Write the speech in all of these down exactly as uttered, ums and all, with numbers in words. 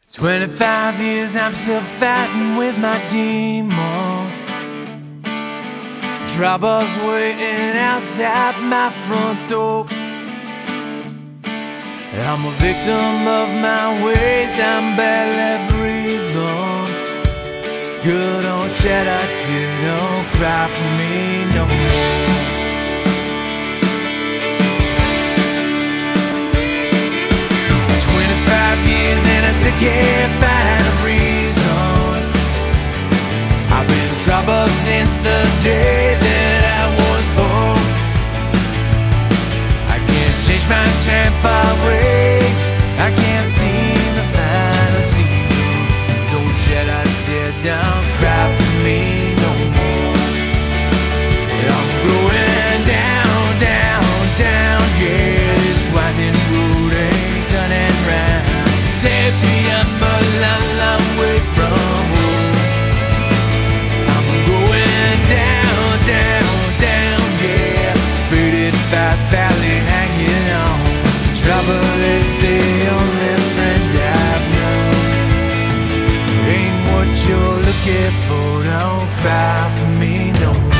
Twenty-five years I'm still fighting with my demons. Troubles waiting outside my front door. I'm a victim of my ways, I'm barely breathing. Girl, don't shed a tear, don't cry for me no more. Twenty-five years and I still can't find a reason. I've been in trouble since the day that I was born. I can't change my tramp ways, I can't seem to find a season. Don't shed a tear, don't cry for me no more. I'm going down, down, down, yeah, this winding road ain't turning round. Take me, I'm a long, long way from home. I'm going down, down, down, yeah, faded fast, barely hanging on. Trouble is the only friend I've known. Ain't what you're looking for, don't cry for me no more.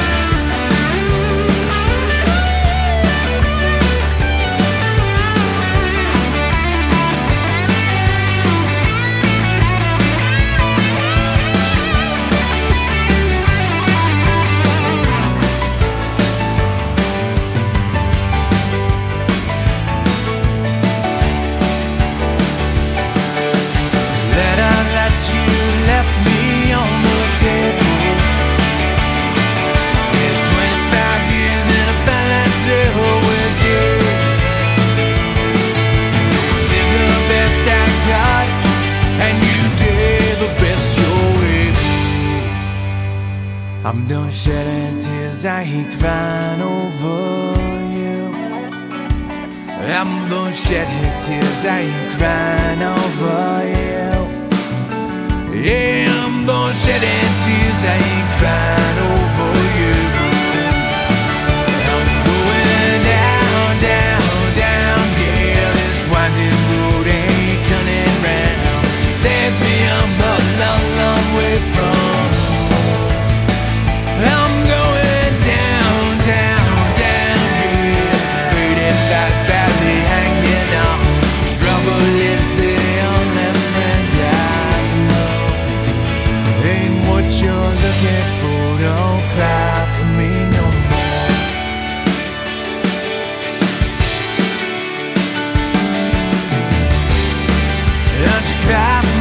I'm done shedding tears, I ain't crying over you. I'm done shedding tears, I ain't crying over you. Yeah, I'm done shedding tears, I ain't crying over you. I'm going down, down, down, yeah, this winding road ain't turning round. Save me, I'm a long, long way from. I'm going down, down, down, yeah, faded fast, badly hanging on. Trouble is the only friend I know. Ain't what you're looking for, don't cry for me no more. Don't you cry for me.